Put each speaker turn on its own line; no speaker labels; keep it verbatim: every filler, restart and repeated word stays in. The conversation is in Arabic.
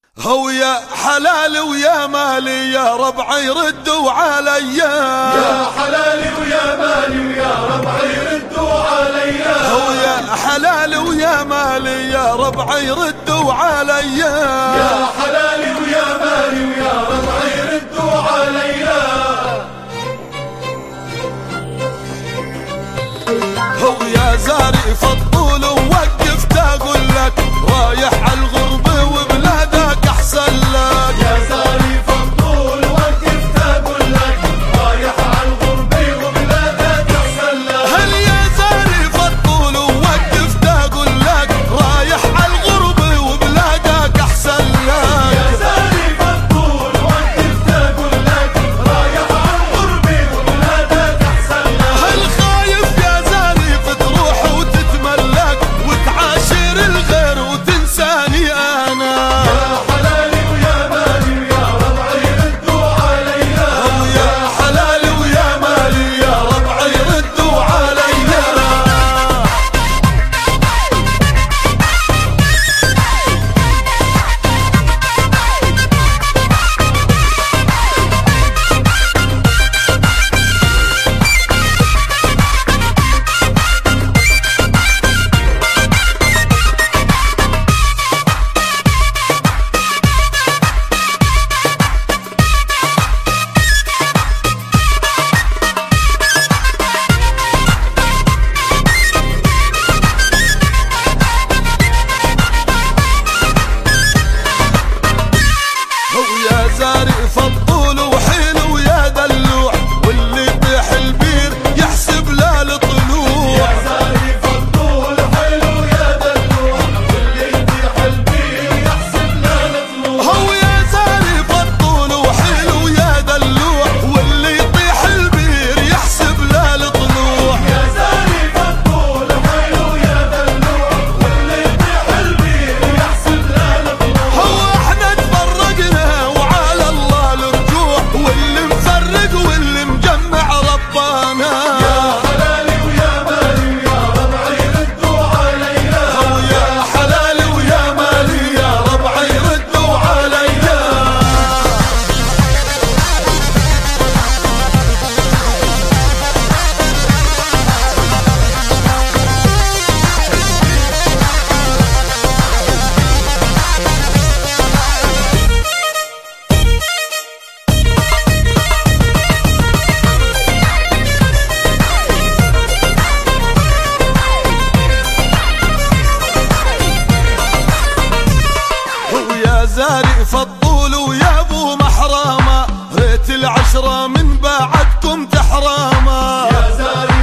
هو يا حلال ويا مالي يا ربعي ردوا علي،
يا حلال ويا مالي ويا ربعي ردوا علي،
هو يا حلال ويا مالي يا ربعي ردوا علي،
يا حلال ويا مالي ويا ربعي ردوا علي.
هو يا زاري فالطول ووقفت اقول لك رايح على الغربة وبلادك احسن لك،
يا زاري فالطول ووقفت اقول لك رايح على الغربة وبلادك احسن لك.
هل يا زاري فالطول ووقفت اقول لك رايح على الغربة وبلادك احسن لك،
يا زاري فالطول ووقفت اقول لك رايح على الغربة وبلادك احسن لك.
هل خايف يا زاري تروح وتتملك وتعاشر الغير وتنساني انا؟
يا حلالي ويا مالي ويا ربعي ردوا علي،
يا حلالي ويا مالي يا ربعي ردوا علي. يا زاري فالطول وحلو يا دلوع واللي يطيح البير يحسب له الطلوع،
يا زاري فالطول حلو يا دلوع واللي يطيح البير يحسب له الطلوع.
هو يا زاري فالطول وحلو يا دلوع واللي يطيح البير يحسب له الطلوع،
يا زاري فالطول حلو يا دلوع واللي يطيح البير يحسب له الطلوع.
هو احنا تفرقنا وعلى الله الرجوع واللي مفرق واللي مجمع ربنا،
يا حلالي ويا مالي ويا ربعي ردوا علي،
يا حلالي ويا مالي يا ربعي ردوا علي. ويا زاري فالطول ويا ابو محرامه ريت العشره من بعدكم تحرامه،
يا زاري